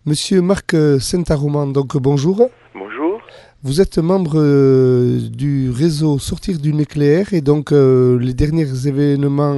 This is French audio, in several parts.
Monsieur Marc Saint-Aroman, donc bonjour. Bonjour. Vous êtes membre du réseau Sortir du nucléaire et donc les derniers événements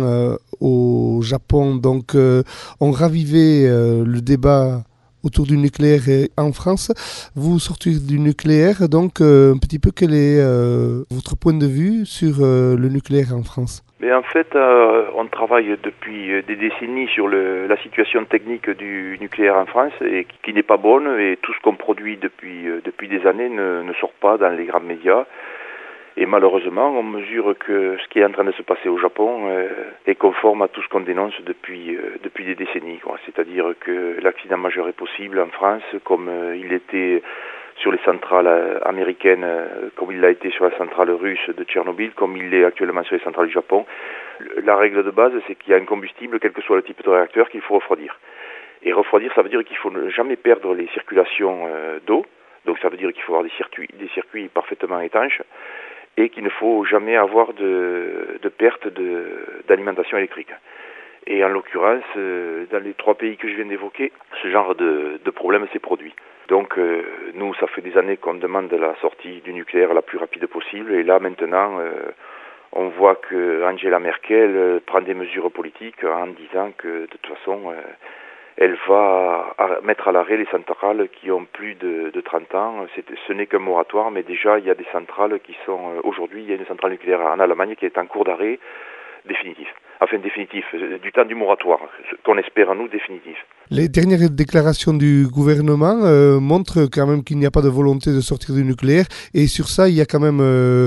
au Japon ont ravivé le débat autour du nucléaire en France. Vous sortez du nucléaire, donc un petit peu quel est votre point de vue sur le nucléaire en France? Mais en fait, on travaille depuis des décennies sur la situation technique du nucléaire en France et qui n'est pas bonne, et tout ce qu'on produit depuis des années ne sort pas dans les grands médias. Et malheureusement, on mesure que ce qui est en train de se passer au Japon est conforme à tout ce qu'on dénonce depuis des décennies, quoi. C'est-à-dire que l'accident majeur est possible en France, comme il était sur les centrales américaines, comme il l'a été sur la centrale russe de Tchernobyl, comme il l'est actuellement sur les centrales du Japon. La règle de base, c'est qu'il y a un combustible, quel que soit le type de réacteur, qu'il faut refroidir. Et refroidir, ça veut dire qu'il faut ne jamais perdre les circulations d'eau. Donc ça veut dire qu'il faut avoir des circuits parfaitement étanches, et qu'il ne faut jamais avoir de perte d'alimentation électrique. Et en l'occurrence, dans les 3 pays que je viens d'évoquer, ce genre de problème s'est produit. Donc nous, ça fait des années qu'on demande la sortie du nucléaire la plus rapide possible, et là maintenant, on voit que Angela Merkel prend des mesures politiques en disant que de toute façon, elle va mettre à l'arrêt les centrales qui ont plus de 30 ans. Ce n'est qu'un moratoire, mais déjà il y a des centrales qui sont... Aujourd'hui, il y a une centrale nucléaire en Allemagne qui est en cours d'arrêt définitif. Enfin définitif, du temps du moratoire, qu'on espère nous définitif. Les dernières déclarations du gouvernement montrent quand même qu'il n'y a pas de volonté de sortir du nucléaire, et sur ça il y a quand même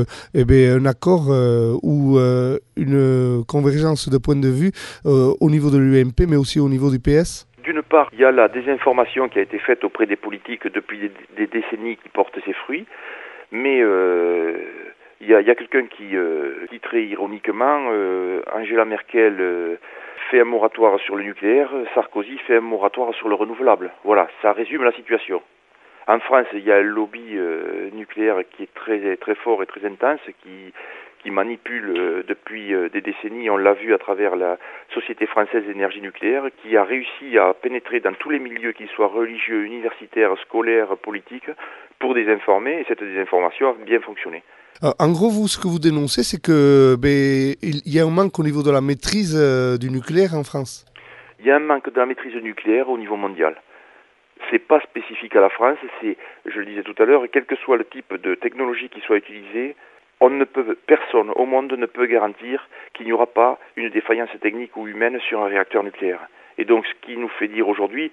un accord ou une convergence de point de vue au niveau de l'UMP mais aussi au niveau du PS. D'une part, il y a la désinformation qui a été faite auprès des politiques depuis des décennies qui porte ses fruits, mais il y a quelqu'un qui dit très ironiquement, Angela Merkel fait un moratoire sur le nucléaire, Sarkozy fait un moratoire sur le renouvelable. Voilà, ça résume la situation. En France, il y a un lobby nucléaire qui est très, très fort et très intense, qui manipule depuis des décennies. On l'a vu à travers la Société française d'énergie nucléaire, qui a réussi à pénétrer dans tous les milieux, qu'ils soient religieux, universitaires, scolaires, politiques, pour désinformer, et cette désinformation a bien fonctionné. En gros, vous, ce que vous dénoncez, c'est que il y a un manque au niveau de la maîtrise du nucléaire en France. Il y a un manque de la maîtrise nucléaire au niveau mondial. C'est pas spécifique à la France, c'est, je le disais tout à l'heure, quel que soit le type de technologie qui soit utilisée, personne au monde ne peut garantir qu'il n'y aura pas une défaillance technique ou humaine sur un réacteur nucléaire. Et donc, ce qui nous fait dire aujourd'hui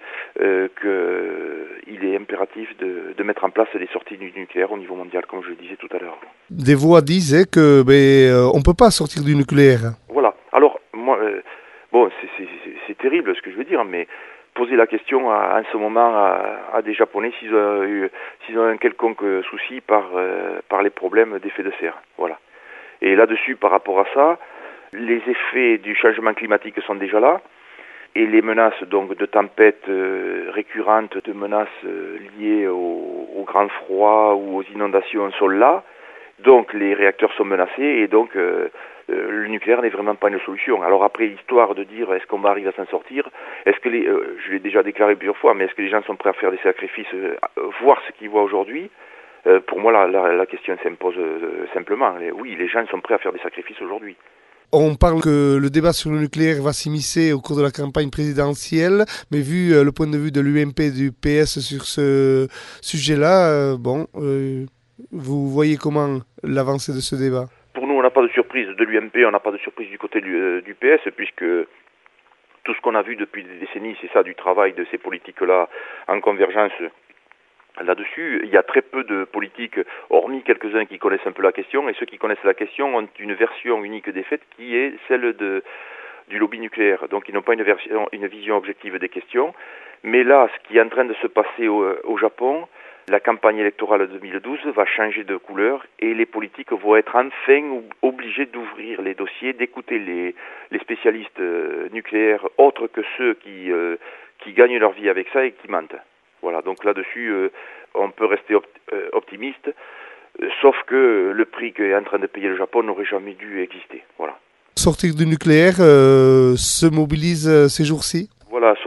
qu'il est impératif de mettre en place des sorties du nucléaire au niveau mondial, comme je le disais tout à l'heure. Des voix disaient que on peut pas sortir du nucléaire. Voilà. Alors, moi, bon, c'est terrible ce que je veux dire, mais poser la question en ce moment à des Japonais s'ils ont un quelconque souci par les problèmes d'effet de serre. Voilà. Et là-dessus, par rapport à ça, les effets du changement climatique sont déjà là, et les menaces donc de tempêtes récurrentes, de menaces liées au grand froid ou aux inondations sont là. Donc les réacteurs sont menacés, et donc le nucléaire n'est vraiment pas une solution. Alors après, l'histoire de dire est-ce qu'on va arriver à s'en sortir, est-ce que je l'ai déjà déclaré plusieurs fois, mais est-ce que les gens sont prêts à faire des sacrifices, voir ce qu'ils voient aujourd'hui? Pour moi, la question s'impose simplement. Oui, les gens sont prêts à faire des sacrifices aujourd'hui. On parle que le débat sur le nucléaire va s'immiscer au cours de la campagne présidentielle, mais vu le point de vue de l'UMP et du PS sur ce sujet-là, vous voyez comment l'avancée de ce débat? Pour nous, on n'a pas de surprise de l'UMP, on n'a pas de surprise du côté du PS, puisque tout ce qu'on a vu depuis des décennies, c'est ça, du travail de ces politiques-là en convergence. Là-dessus, il y a très peu de politiques, hormis quelques-uns qui connaissent un peu la question, et ceux qui connaissent la question ont une version unique des faits qui est celle du lobby nucléaire. Donc ils n'ont pas une vision objective des questions. Mais là, ce qui est en train de se passer au Japon, la campagne électorale de 2012 va changer de couleur, et les politiques vont être enfin obligés d'ouvrir les dossiers, d'écouter les spécialistes nucléaires autres que ceux qui gagnent leur vie avec ça et qui mentent. Voilà, donc là-dessus, on peut rester optimiste, sauf que le prix qu'est en train de payer le Japon n'aurait jamais dû exister. Voilà. Sortir du nucléaire se mobilise ces jours-ci? Voilà,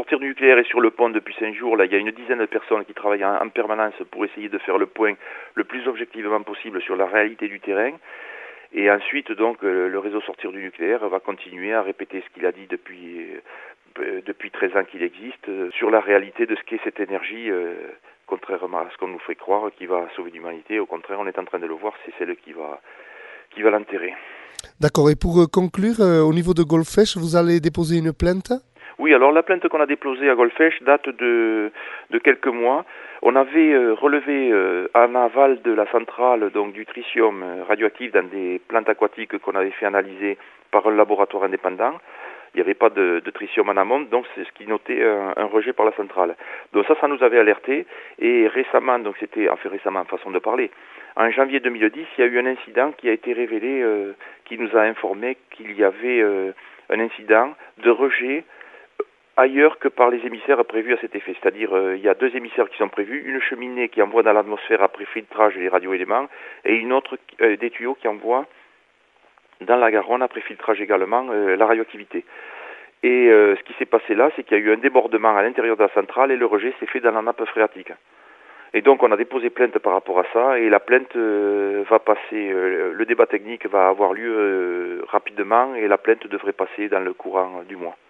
sortir du nucléaire est sur le pont depuis 5 jours. Là, il y a une dizaine de personnes qui travaillent en permanence pour essayer de faire le point le plus objectivement possible sur la réalité du terrain. Et ensuite, donc, le réseau sortir du nucléaire va continuer à répéter ce qu'il a dit depuis 13 ans qu'il existe, sur la réalité de ce qu'est cette énergie, contrairement à ce qu'on nous fait croire, qui va sauver l'humanité. Au contraire, on est en train de le voir, c'est celle qui va l'enterrer. D'accord. Et pour conclure, au niveau de Golfech, vous allez déposer une plainte ? Oui, alors la plainte qu'on a déposée à Golfech date de quelques mois. On avait relevé en aval de la centrale donc du tritium radioactif dans des plantes aquatiques qu'on avait fait analyser par un laboratoire indépendant. Il n'y avait pas de tritium en amont, donc c'est ce qui notait un rejet par la centrale. Donc ça nous avait alerté. Et récemment, donc c'était, enfin récemment, façon de parler, en janvier 2010, il y a eu un incident qui a été révélé, qui nous a informé qu'il y avait un incident de rejet ailleurs que par les émissaires prévus à cet effet. C'est-à-dire, il y a 2 émissaires qui sont prévus, une cheminée qui envoie dans l'atmosphère après filtrage les radioéléments, et une autre, des tuyaux qui envoient dans la Garonne après filtrage également la radioactivité. Et ce qui s'est passé là, c'est qu'il y a eu un débordement à l'intérieur de la centrale et le rejet s'est fait dans la nappe phréatique. Et donc on a déposé plainte par rapport à ça, et la plainte va passer, le débat technique va avoir lieu rapidement, et la plainte devrait passer dans le courant du mois.